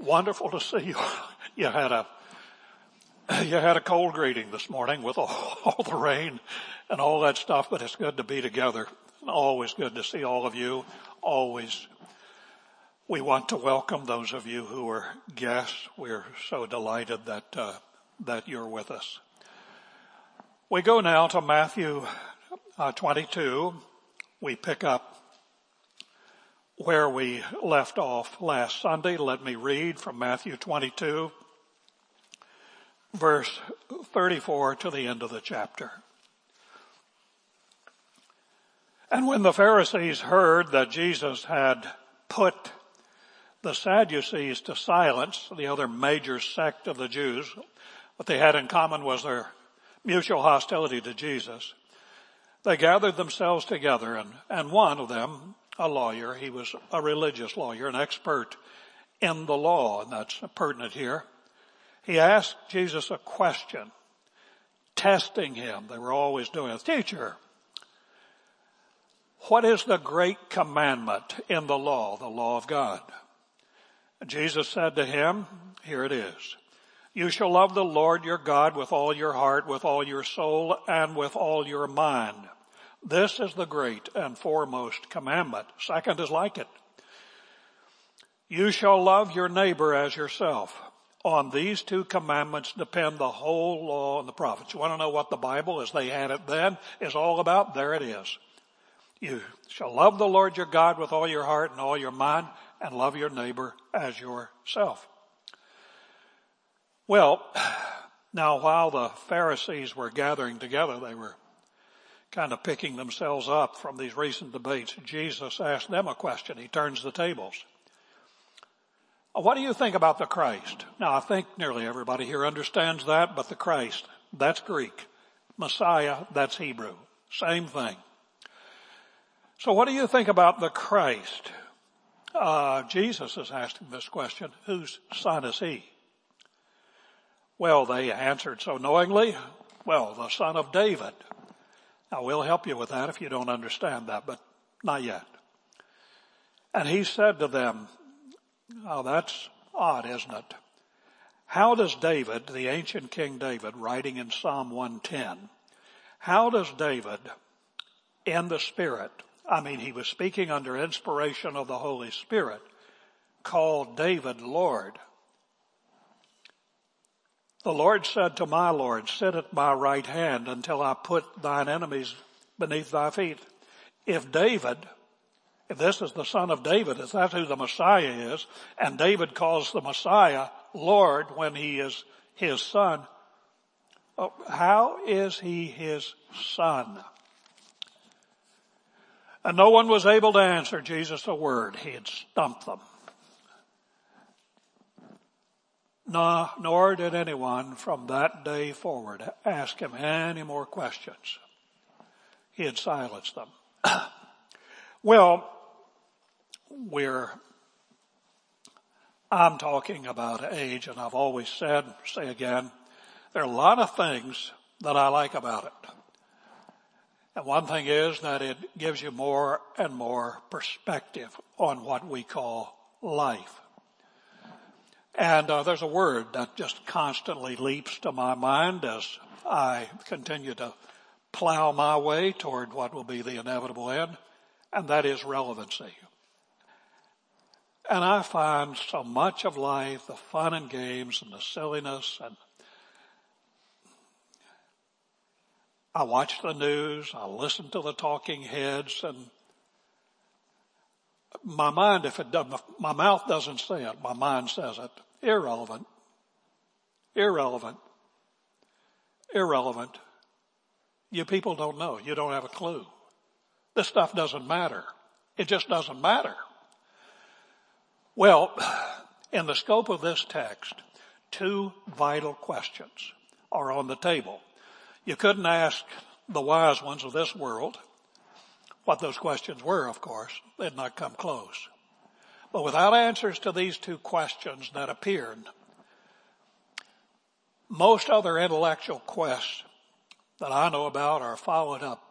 Wonderful to see you. You had a cold greeting this morning with all the rain and all that stuff, but it's good to be together. Always good to see all of you. Always. We want to welcome those of you who are guests. We're so delighted that you're with us. We go now to Matthew 22. We pick up where we left off last Sunday. Let me read from Matthew 22, verse 34 to the end of the chapter. And when the Pharisees heard that Jesus had put the Sadducees to silence, the other major sect of the Jews, what they had in common was their mutual hostility to Jesus, they gathered themselves together, and one of them, a lawyer, he was a religious lawyer, an expert in the law, and that's pertinent here. He asked Jesus a question, testing him. They were always doing it. Teacher, what is the great commandment in the law of God? And Jesus said to him, here it is. You shall love the Lord your God with all your heart, with all your soul, and with all your mind. This is the great and foremost commandment. Second is like it. You shall love your neighbor as yourself. On these two commandments depend the whole law and the prophets. You want to know what the Bible, as they had it then, is all about? There it is. You shall love the Lord your God with all your heart and all your mind, and love your neighbor as yourself. Well, now while the Pharisees were gathering together, they were kind of picking themselves up from these recent debates. Jesus asked them a question. He turns the tables. What do you think about the Christ? Now, I think nearly everybody here understands that, but the Christ, that's Greek. Messiah, that's Hebrew. Same thing. So what do you think about the Christ? Jesus is asking this question. Whose son is he? Well, they answered so knowingly. Well, the son of David. Now, we'll help you with that if you don't understand that, but not yet. And he said to them, oh, that's odd, isn't it? How does David, the ancient King David, writing in Psalm 110, how does David, in the Spirit, he was speaking under inspiration of the Holy Spirit, called David Lord? The Lord said to my Lord, sit at my right hand until I put thine enemies beneath thy feet. If this is the son of David, if that's who the Messiah is, and David calls the Messiah Lord when he is his son, how is he his son? And no one was able to answer Jesus a word. He had stumped them. No, nor did anyone from that day forward ask him any more questions. He had silenced them. Well, I'm talking about age, and I've always say again, there are a lot of things that I like about it. And one thing is that it gives you more and more perspective on what we call life. And there's a word that just constantly leaps to my mind as I continue to plow my way toward what will be the inevitable end, and that is relevancy. And I find so much of life, the fun and games and the silliness, and I watch the news, I listen to the talking heads, and my mind, my mouth doesn't say it, my mind says it. Irrelevant. You people don't know. You don't have a clue. This stuff doesn't matter. It just doesn't matter. Well, in the scope of this text, two vital questions are on the table. You couldn't ask the wise ones of this world what those questions were, of course. They'd not come close. But without answers to these two questions that appeared, most other intellectual quests that I know about are followed up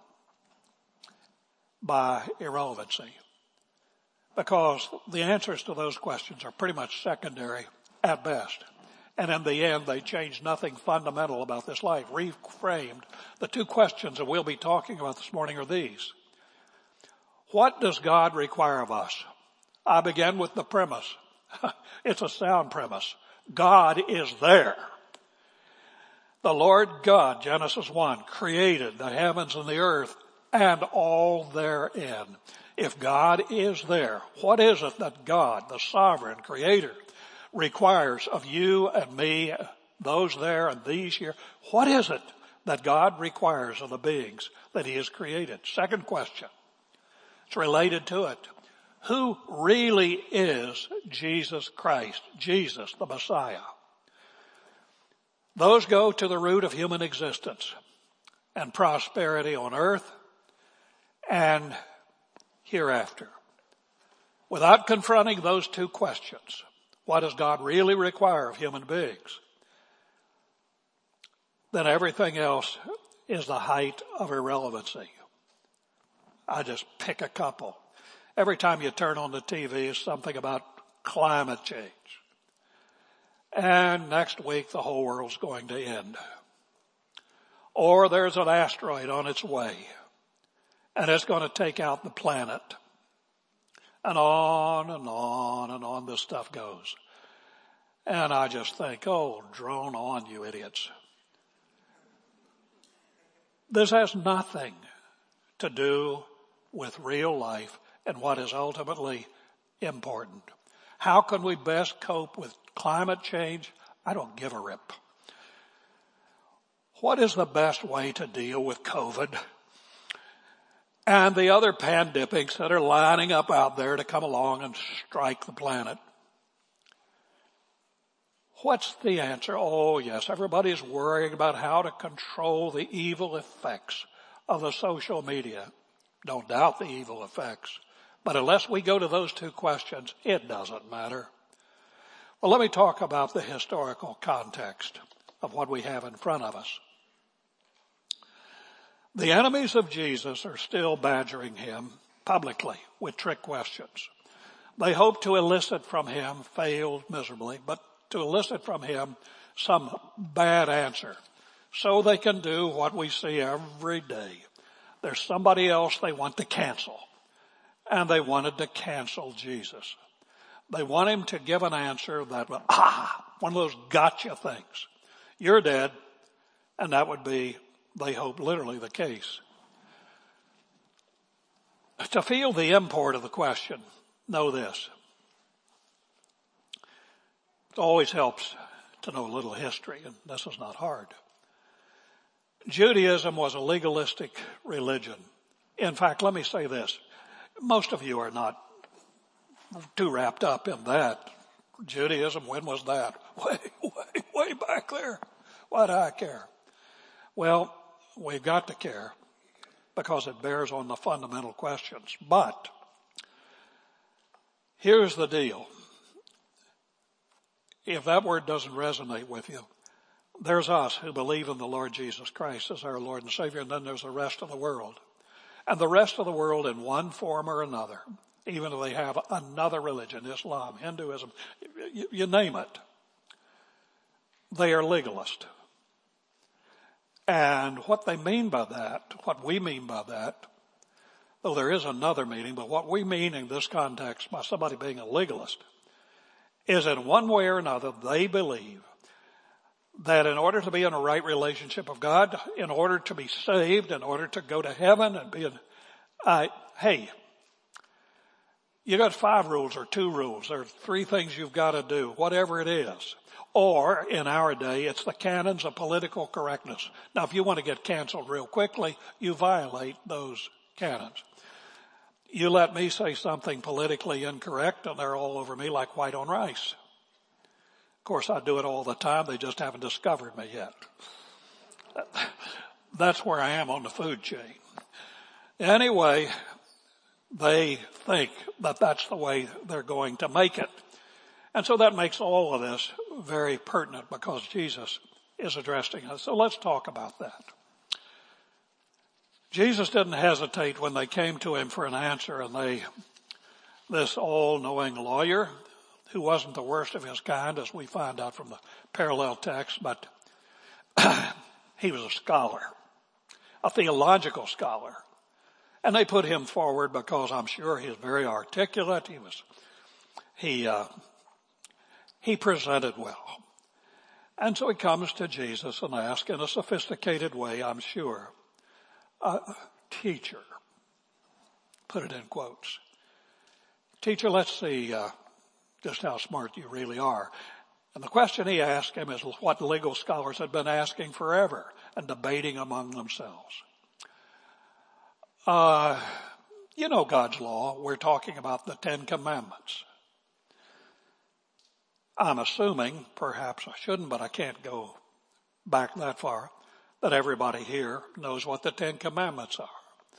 by irrelevancy. Because the answers to those questions are pretty much secondary at best. And in the end, they changed nothing fundamental about this life. Reframed. The two questions that we'll be talking about this morning are these. What does God require of us? I began with the premise. It's a sound premise. God is there. The Lord God, Genesis 1, created the heavens and the earth and all therein. If God is there, what is it that God, the sovereign creator, requires of you and me, those there and these here? What is it that God requires of the beings that he has created? Second question. It's related to it. Who really is Jesus Christ, Jesus the Messiah? Those go to the root of human existence and prosperity on earth and hereafter. Without confronting those two questions, what does God really require of human beings? Then everything else is the height of irrelevancy. I just pick a couple. Every time you turn on the TV, it's something about climate change. And next week, the whole world's going to end. Or there's an asteroid on its way, and it's going to take out the planet. And on and on and on this stuff goes. And I just think, oh, drone on, you idiots. This has nothing to do with real life and what is ultimately important. How can we best cope with climate change? I don't give a rip. What is the best way to deal with COVID and the other pandemics that are lining up out there to come along and strike the planet? What's the answer? Oh yes, everybody's worrying about how to control the evil effects of the social media. Don't doubt the evil effects. But unless we go to those two questions, it doesn't matter. Well, let me talk about the historical context of what we have in front of us. The enemies of Jesus are still badgering him publicly with trick questions. They hope to elicit from him, failed miserably, but to elicit from him some bad answer so they can do what we see every day. There's somebody else they want to cancel, and they wanted to cancel Jesus. They want him to give an answer that, one of those gotcha things. You're dead, and that would be, they hope, literally the case. To feel the import of the question, know this. It always helps to know a little history, and this is not hard. Judaism was a legalistic religion. In fact, let me say this. Most of you are not too wrapped up in that. Judaism, when was that? Way back there. Why do I care? Well, we've got to care because it bears on the fundamental questions. But here's the deal. If that word doesn't resonate with you, there's us who believe in the Lord Jesus Christ as our Lord and Savior, and then there's the rest of the world. And the rest of the world in one form or another, even if they have another religion, Islam, Hinduism, you name it, they are legalist. And what they mean by that, what we mean by that, though there is another meaning, but what we mean in this context by somebody being a legalist is in one way or another they believe that in order to be in a right relationship with God, in order to be saved, in order to go to heaven and be hey, you got 5 rules or 2 rules. There are 3 things you've got to do, whatever it is. Or in our day, it's the canons of political correctness. Now, if you want to get canceled real quickly, you violate those canons. You let me say something politically incorrect and they're all over me like white on rice. Of course, I do it all the time. They just haven't discovered me yet. That's where I am on the food chain. Anyway, they think that that's the way they're going to make it. And so that makes all of this very pertinent because Jesus is addressing us. So let's talk about that. Jesus didn't hesitate when they came to him for an answer, and this all-knowing lawyer, who wasn't the worst of his kind, as we find out from the parallel text, but he was a scholar, a theological scholar. And they put him forward because I'm sure he was very articulate. He presented well. And so he comes to Jesus and asks in a sophisticated way, I'm sure, teacher, put it in quotes. Teacher, let's see just how smart you really are. And the question he asked him is what legal scholars had been asking forever and debating among themselves. You know God's law. We're talking about the 10 Commandments. I'm assuming, perhaps I shouldn't, but I can't go back that far, that everybody here knows what the 10 Commandments are.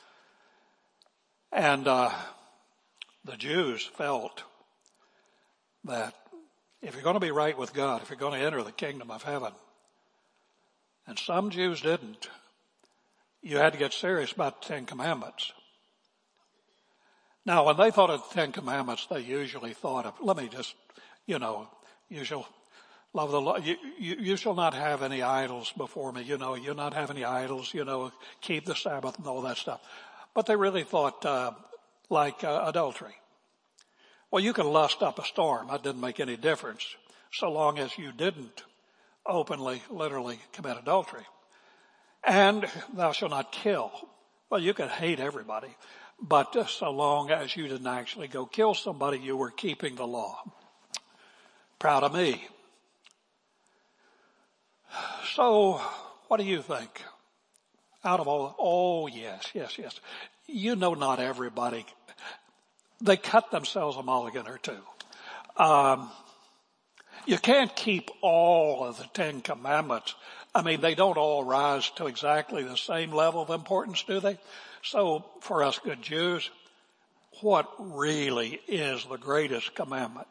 And the Jews felt that if you're going to be right with God, if you're going to enter the kingdom of heaven, and some Jews didn't, you had to get serious about the 10 Commandments. Now, when they thought of the 10 Commandments, they usually thought of, you shall love the Lord. You shall not have any idols before me. You'll not have any idols, keep the Sabbath and all that stuff. But they really thought, like adultery. Well, you can lust up a storm. That didn't make any difference so long as you didn't openly, literally commit adultery. And thou shalt not kill. Well, you could hate everybody, but so long as you didn't actually go kill somebody, you were keeping the law. Proud of me. So, what do you think? Out of all, yes. You know not everybody. They cut themselves a mulligan or two. You can't keep all of the 10 Commandments. I mean, they don't all rise to exactly the same level of importance, do they? So, for us good Jews, what really is the greatest commandment?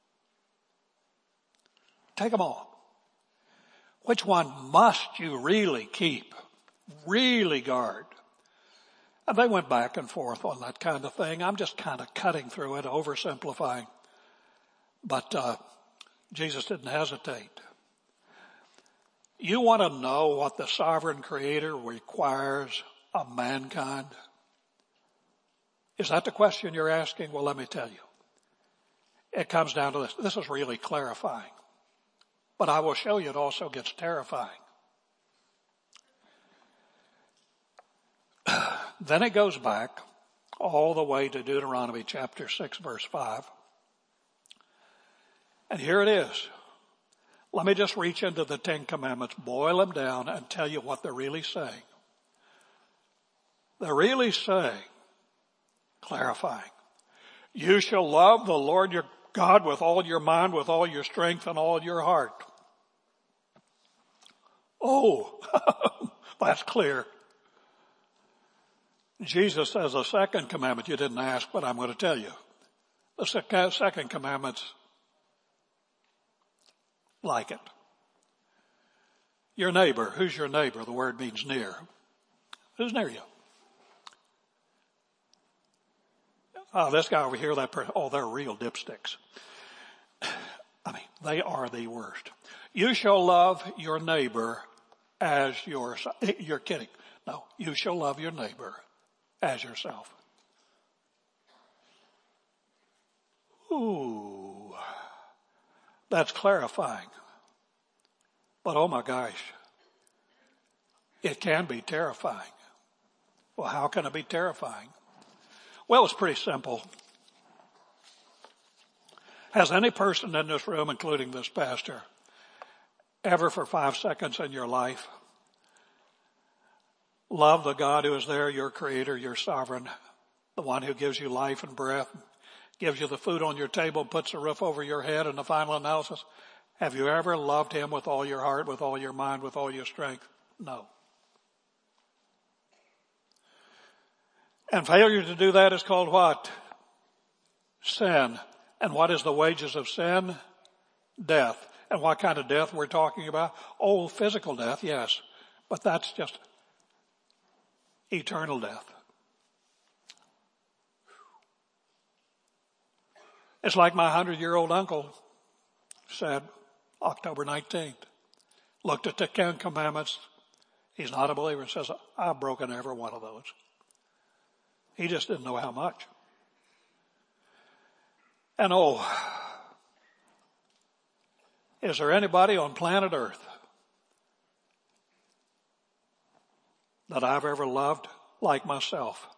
Take them all. Which one must you really keep? Really guard? And they went back and forth on that kind of thing. I'm just kind of cutting through it, oversimplifying. But Jesus didn't hesitate. You want to know what the sovereign creator requires of mankind? Is that the question you're asking? Well, let me tell you. It comes down to this. This is really clarifying. But I will show you it also gets terrifying. Then it goes back all the way to Deuteronomy chapter 6 verse 5. And here it is. Let me just reach into the 10 Commandments, boil them down, and tell you what they're really saying. They're really saying, clarifying, you shall love the Lord your God with all your mind, with all your strength, and all your heart. Oh, that's clear. Jesus says the second commandment, you didn't ask, but I'm going to tell you. The second commandment's like it. Your neighbor. Who's your neighbor? The word means near. Who's near you? Oh, this guy over here, that person. Oh, they're real dipsticks. I mean, they are the worst. You shall love your neighbor as yourself. You're kidding. No, you shall love your neighbor as yourself. Ooh, that's clarifying. But oh my gosh, it can be terrifying. Well, how can it be terrifying? Well, it's pretty simple. Has any person in this room, including this pastor, ever for 5 seconds in your life loved the God who is there, your creator, your sovereign, the one who gives you life and breath, gives you the food on your table, puts a roof over your head, and the final analysis? Have you ever loved him with all your heart, with all your mind, with all your strength? No. And failure to do that is called what? Sin. And what is the wages of sin? Death. And what kind of death we're talking about? Oh, physical death, yes. But that's just eternal death. It's like my 100-year-old uncle said October 19th. Looked at the Ten Commandments. He's not a believer and says, I've broken every one of those. He just didn't know how much. And is there anybody on planet Earth that I've ever loved like myself?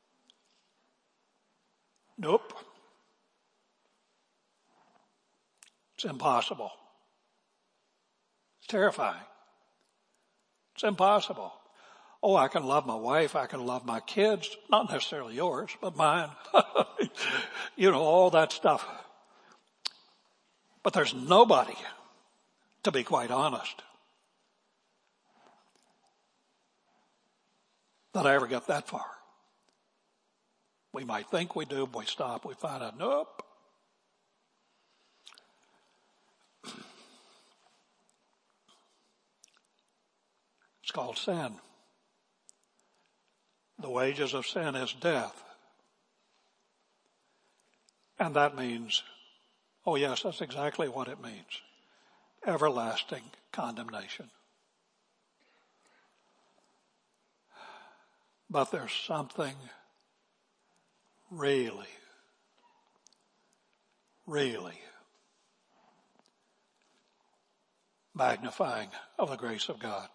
Nope. It's impossible. It's terrifying. It's impossible. Oh, I can love my wife. I can love my kids. Not necessarily yours, but mine. All that stuff. But there's nobody, to be quite honest, that I ever got that far. We might think we do, but we stop. We find out, nope. It's called sin. The wages of sin is death. And that means, oh yes, that's exactly what it means. Everlasting condemnation. But there's something really, really magnifying of the grace of God.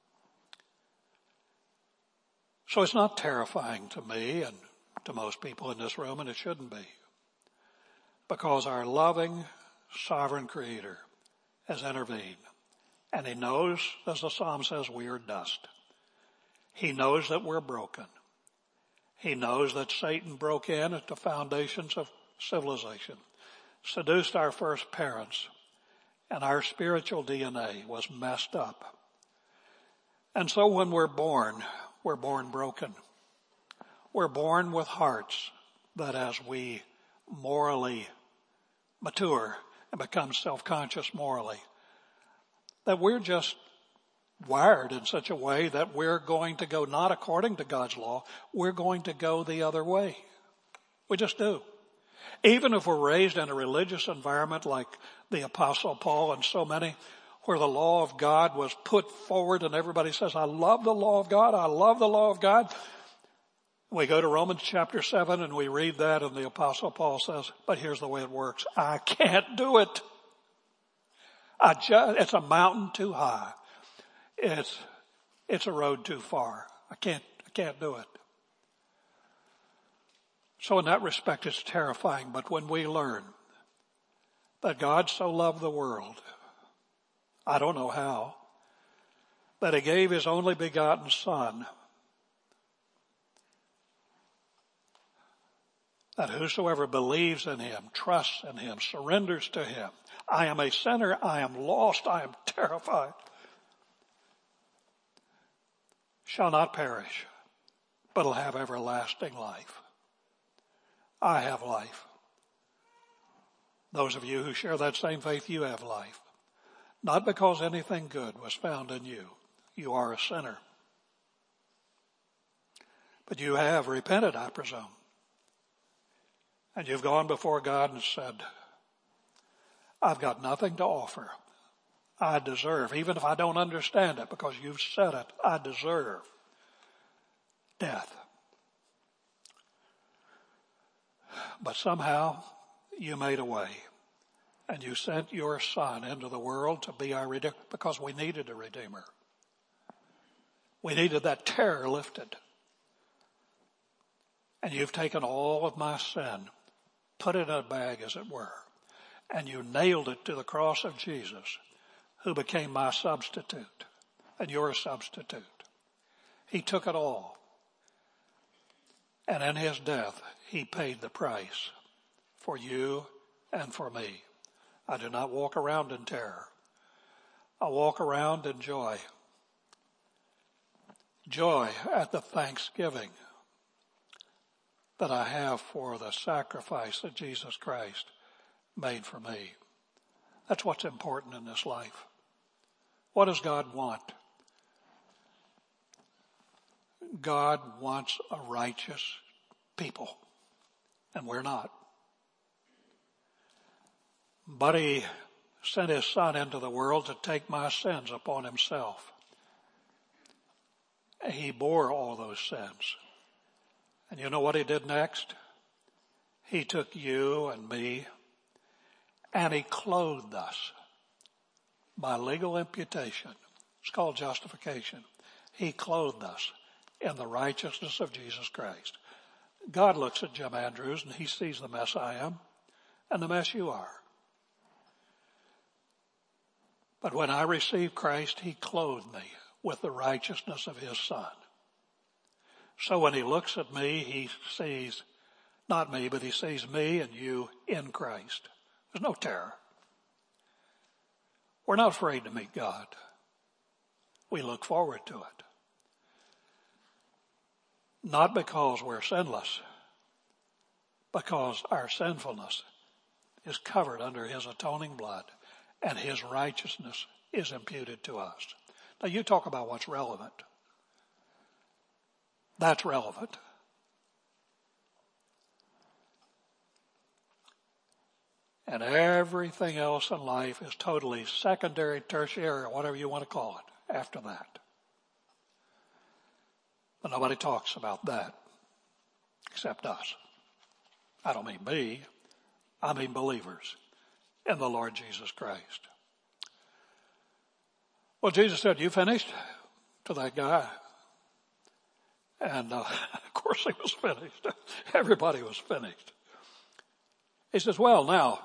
So it's not terrifying to me and to most people in this room, and it shouldn't be. Because our loving, sovereign Creator has intervened. And He knows, as the Psalm says, we are dust. He knows that we're broken. He knows that Satan broke in at the foundations of civilization, seduced our first parents, and our spiritual DNA was messed up. And so when we're born broken. We're born with hearts that as we morally mature and become self-conscious morally, that we're just wired in such a way that we're going to go not according to God's law, we're going to go the other way. We just do. Even if we're raised in a religious environment like the Apostle Paul and so many, where the law of God was put forward and everybody says, I love the law of God, I love the law of God. We go to Romans chapter 7 and we read that and the Apostle Paul says, but here's the way it works. I can't do it. It's a mountain too high. It's a road too far. I can't do it. So in that respect it's terrifying, but when we learn that God so loved the world, I don't know how, that He gave His only begotten Son, that whosoever believes in Him, trusts in Him, surrenders to Him. I am a sinner, I am lost, I am terrified. Shall not perish, but will have everlasting life. I have life. Those of you who share that same faith, you have life. Not because anything good was found in you. You are a sinner. But you have repented, I presume. And you've gone before God and said, I've got nothing to offer. I deserve, even if I don't understand it, because you've said it, I deserve death. But somehow you made a way. And you sent your Son into the world to be our Redeemer because we needed a Redeemer. We needed that terror lifted. And you've taken all of my sin, put it in a bag as it were, and you nailed it to the cross of Jesus, who became my substitute and your substitute. He took it all. And in His death, He paid the price for you and for me. I do not walk around in terror. I walk around in joy. Joy at the thanksgiving that I have for the sacrifice that Jesus Christ made for me. That's what's important in this life. What does God want? God wants a righteous people, and we're not. but he sent his Son into the world to take my sins upon himself. He bore all those sins. And you know what he did next? He took you and me and he clothed us by legal imputation. It's called justification. He clothed us in the righteousness of Jesus Christ. God looks at Jim Andrews and he sees the mess I am and the mess you are. But when I received Christ, he clothed me with the righteousness of his Son. So when he looks at me, he sees not me, but he sees me and you in Christ. There's no terror. We're not afraid to meet God. We look forward to it. Not because we're sinless, because our sinfulness is covered under his atoning blood and his righteousness is imputed to us. Now you talk about what's relevant. That's relevant. And everything else in life is totally secondary, tertiary, or whatever you want to call it after that. But nobody talks about that except us. I don't mean me. I mean believers in the Lord Jesus Christ. Well, Jesus said, "You finished?" to that guy. And of course he was finished. Everybody was finished. He says, "Well, now,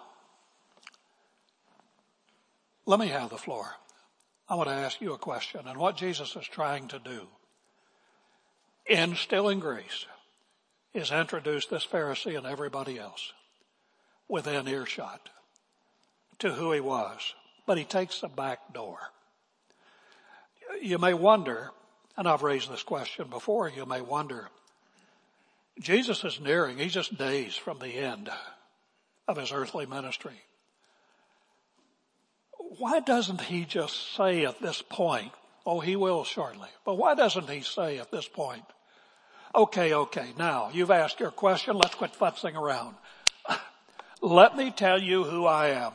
let me have the floor. I want to ask you a question." And what Jesus is trying to do, instilling grace, is introduce this Pharisee and everybody else within earshot to who he was. But he takes the back door. You may wonder, and I've raised this question before, you may wonder, Jesus is nearing, he's just days from the end of his earthly ministry. Why doesn't he just say at this point, oh, he will shortly, but why doesn't he say at this point, okay, now you've asked your question, let's quit futzing around. Let me tell you who I am.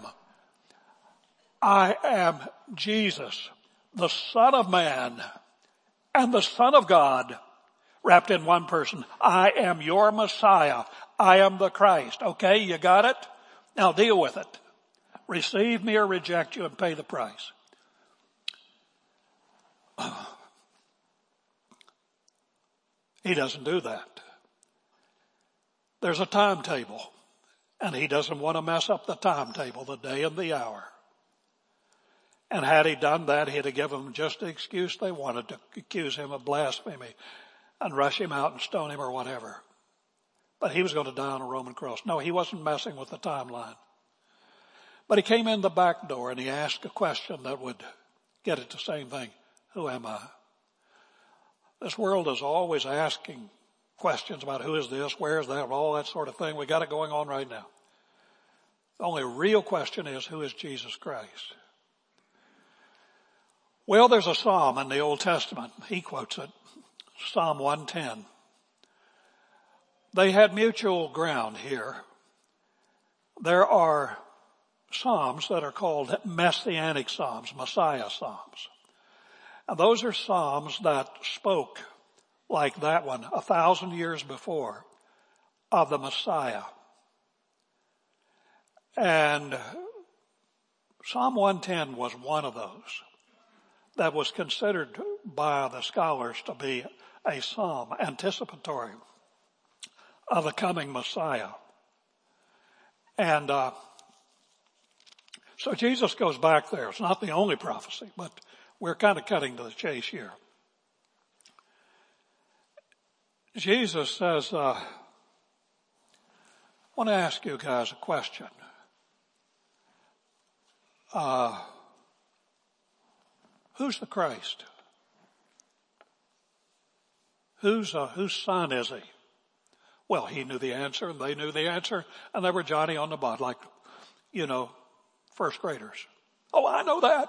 I am Jesus, the Son of Man and the Son of God wrapped in one person. I am your Messiah. I am the Christ. Okay, you got it? Now deal with it. Receive me or reject you and pay the price. He doesn't do that. There's a timetable, and he doesn't want to mess up the timetable, the day and the hour. And had he done that, he'd have given them just the excuse they wanted to accuse him of blasphemy and rush him out and stone him or whatever. But he was going to die on a Roman cross. No, he wasn't messing with the timeline. But he came in the back door and he asked a question that would get at the same thing. Who am I? This world is always asking questions about who is this, where is that, all that sort of thing. We got it going on right now. The only real question is, who is Jesus Christ? Well, there's a psalm in the Old Testament. He quotes it. Psalm 110. They had mutual ground here. There are psalms that are called messianic psalms, Messiah psalms. And those are psalms that spoke, like that one, 1,000 years before, of the Messiah. And Psalm 110 was one of those that was considered by the scholars to be a psalm anticipatory of the coming Messiah. And so Jesus goes back there. It's not the only prophecy, but we're kind of cutting to the chase here. Jesus says, I want to ask you guys a question. Who's the Christ? Whose son is he? Well, he knew the answer and they knew the answer and they were Johnny on the spot, like, first graders. Oh, I know that.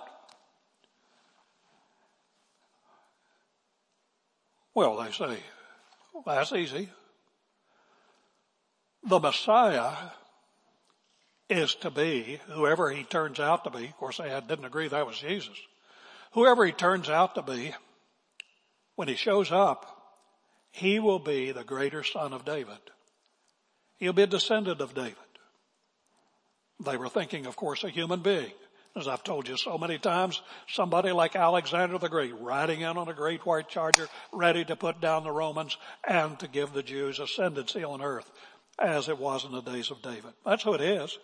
Well, they say, well, that's easy. The Messiah is to be whoever he turns out to be. Of course, they didn't agree that was Jesus. Whoever he turns out to be, when he shows up, he will be the greater son of David. He'll be a descendant of David. They were thinking, of course, a human being. As I've told you so many times, somebody like Alexander the Great riding in on a great white charger, ready to put down the Romans and to give the Jews ascendancy on earth as it was in the days of David. That's who it is.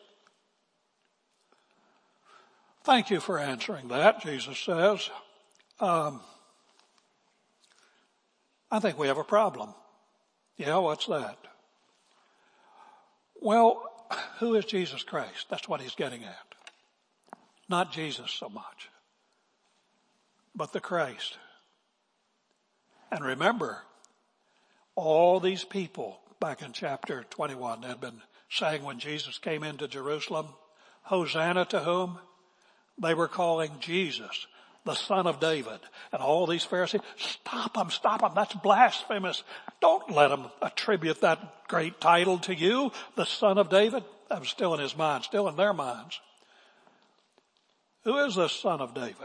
Thank you for answering that, Jesus says. I think we have a problem. Yeah, what's that? Well, who is Jesus Christ? That's what he's getting at. Not Jesus so much, but the Christ. And remember, all these people back in chapter 21 had been saying when Jesus came into Jerusalem, Hosanna to whom? They were calling Jesus, the son of David. And all these Pharisees, stop him, that's blasphemous. Don't let him attribute that great title to you, the son of David. That was still in his mind, still in their minds. Who is the son of David?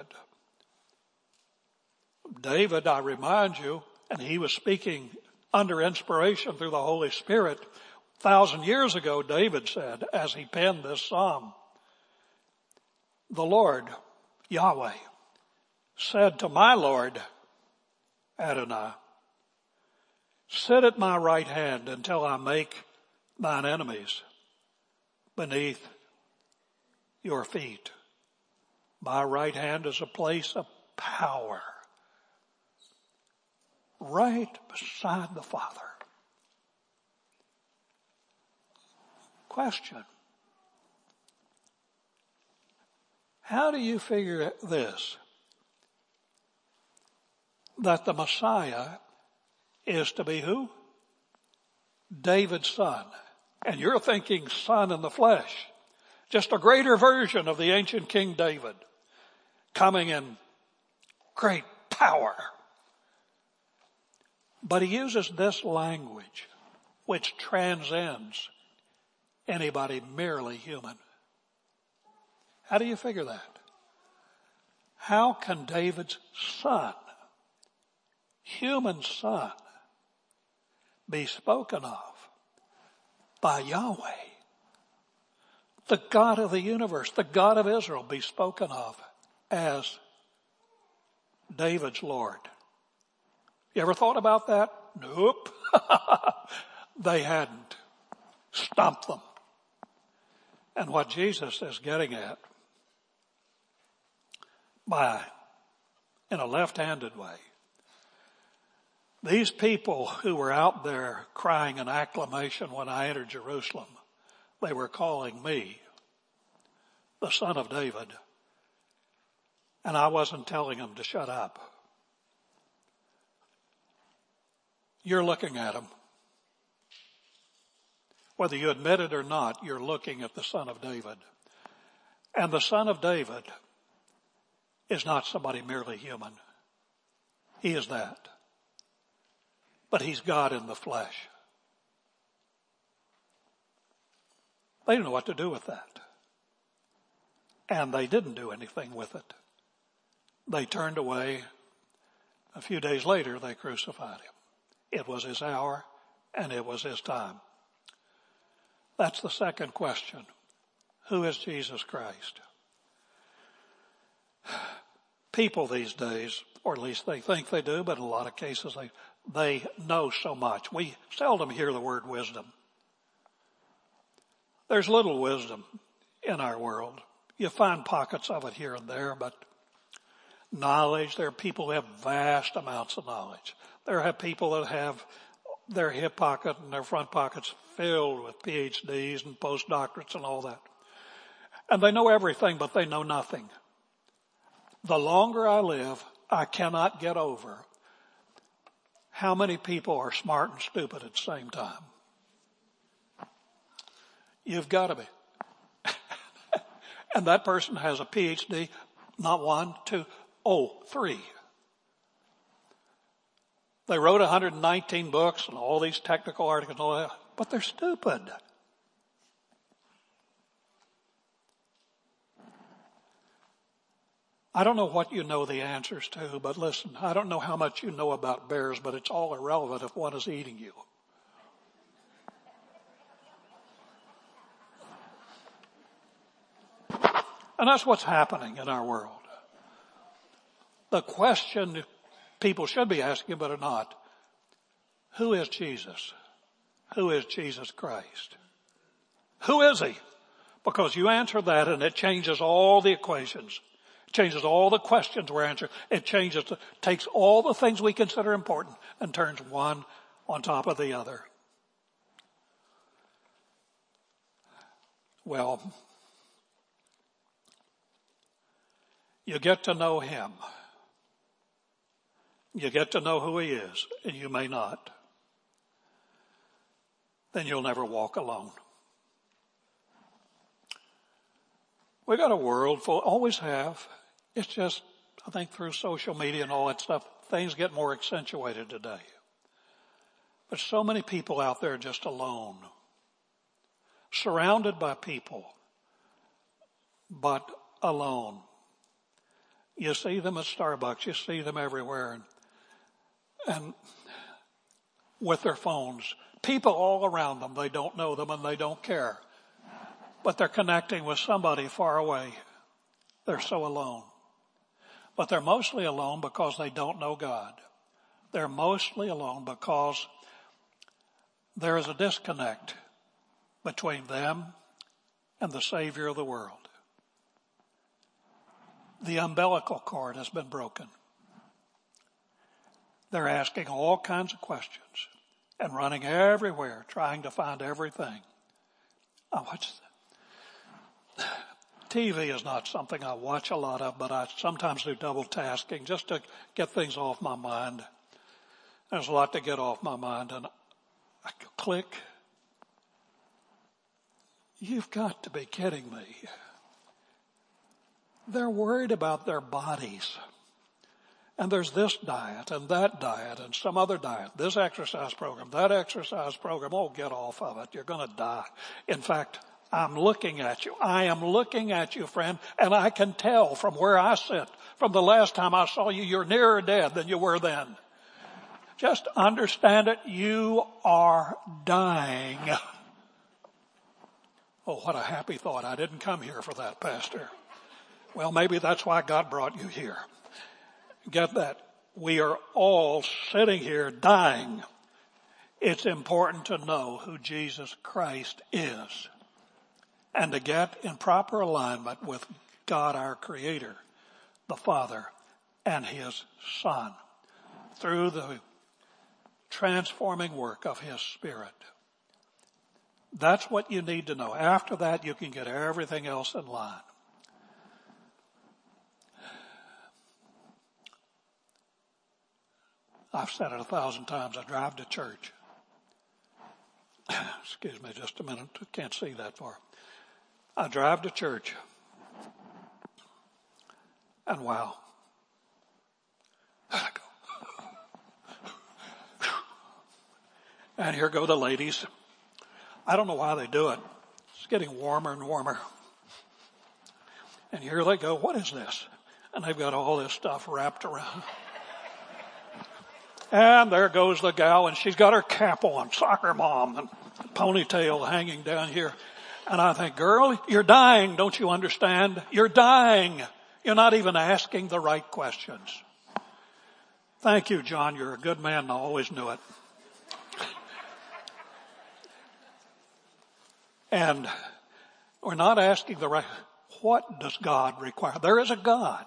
David, I remind you, and he was speaking under inspiration through the Holy Spirit. 1,000 years ago, David said, as he penned this psalm, the Lord, Yahweh, said to my Lord, Adonai, sit at my right hand until I make thine enemies beneath your feet. My right hand is a place of power, right beside the Father. Question. How do you figure this? That the Messiah is to be who? David's son. And you're thinking son in the flesh. Just a greater version of the ancient King David, coming in great power. But he uses this language which transcends anybody merely human. How do you figure that? How can David's son, human son, be spoken of by Yahweh, the God of the universe, the God of Israel, be spoken of as David's Lord? You ever thought about that? Nope. They hadn't. Stumped them. And what Jesus is getting at, in a left-handed way, these people who were out there crying in acclamation when I entered Jerusalem, they were calling me the son of David. And I wasn't telling them to shut up. You're looking at them. Whether you admit it or not, you're looking at the son of David. And the son of David is not somebody merely human. He is that. But he's God in the flesh. They didn't know what to do with that. And they didn't do anything with it. They turned away. A few days later, they crucified him. It was his hour and it was his time. That's the second question. Who is Jesus Christ? People these days, or at least they think they do, but in a lot of cases they know so much. We seldom hear the word wisdom. There's little wisdom in our world. You find pockets of it here and there, but knowledge, there are people who have vast amounts of knowledge. There are people that have their hip pocket and their front pockets filled with PhDs and postdoctorates and all that. And they know everything, but they know nothing. The longer I live, I cannot get over how many people are smart and stupid at the same time. You've got to be. And that person has a PhD, not one, two, three. They wrote 119 books and all these technical articles and all that, but they're stupid. I don't know what you know the answers to, but listen, I don't know how much you know about bears, but it's all irrelevant if one is eating you. And that's what's happening in our world. The question people should be asking, but are not, who is Jesus? Who is Jesus Christ? Who is he? Because you answer that and it changes all the equations. It changes all the questions we're answering. It takes all the things we consider important and turns one on top of the other. Well, you get to know him. You get to know who he is, and you may not. Then you'll never walk alone. We got a world full, always have. It's just, I think through social media and all that stuff, things get more accentuated today. But so many people out there just alone. Surrounded by people, but alone. You see them at Starbucks, you see them everywhere, and with their phones. People all around them, they don't know them and they don't care. But they're connecting with somebody far away. They're so alone. But they're mostly alone because they don't know God. They're mostly alone because there is a disconnect between them and the Savior of the world. The umbilical cord has been broken. They're asking all kinds of questions and running everywhere trying to find everything. TV is not something I watch a lot of, but I sometimes do double tasking just to get things off my mind. There's a lot to get off my mind, and I click. You've got to be kidding me. They're worried about their bodies. And there's this diet and that diet and some other diet, this exercise program, that exercise program. Oh, get off of it. You're going to die. In fact, I'm looking at you. I am looking at you, friend, and I can tell from where I sit, from the last time I saw you, you're nearer dead than you were then. Just understand it. You are dying. Oh, what a happy thought. I didn't come here for that, Pastor. Well, maybe that's why God brought you here. Get that. We are all sitting here dying. It's important to know who Jesus Christ is and to get in proper alignment with God, our Creator, the Father, and His Son through the transforming work of His Spirit. That's what you need to know. After that, you can get everything else in line. I've said it 1,000 times. I drive to church. Excuse me just a minute. I can't see that far. I drive to church. And wow. I go. And here go the ladies. I don't know why they do it. It's getting warmer and warmer. And here they go. What is this? And they've got all this stuff wrapped around. And there goes the gal, and she's got her cap on, soccer mom, and ponytail hanging down here. And I think, girl, you're dying, don't you understand? You're dying. You're not even asking the right questions. Thank you, John. You're a good man, and I always knew it. And we're not asking the right, what does God require? There is a God.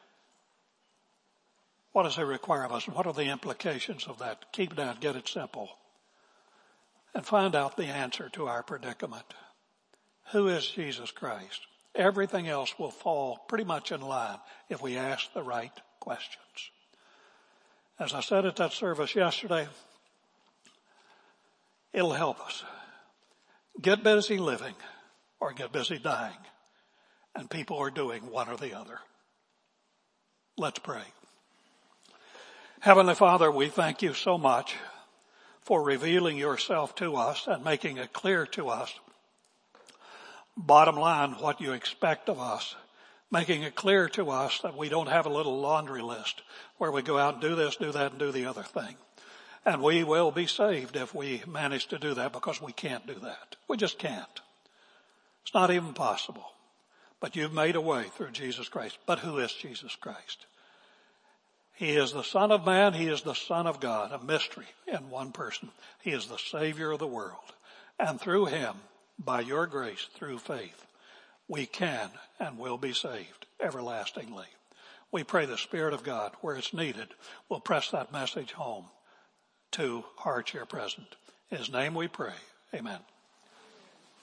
What does He require of us? And what are the implications of that? Keep down, get it simple. And find out the answer to our predicament. Who is Jesus Christ? Everything else will fall pretty much in line if we ask the right questions. As I said at that service yesterday, it'll help us. Get busy living or get busy dying. And people are doing one or the other. Let's pray. Heavenly Father, we thank you so much for revealing yourself to us and making it clear to us, bottom line, what you expect of us, making it clear to us that we don't have a little laundry list where we go out and do this, do that, and do the other thing. And we will be saved if we manage to do that, because we can't do that. We just can't. It's not even possible. But you've made a way through Jesus Christ. But who is Jesus Christ? He is the Son of Man. He is the Son of God, a mystery in one person. He is the Savior of the world. And through him, by your grace, through faith, we can and will be saved everlastingly. We pray the Spirit of God, where it's needed, will press that message home to hearts here present. In his name we pray. Amen.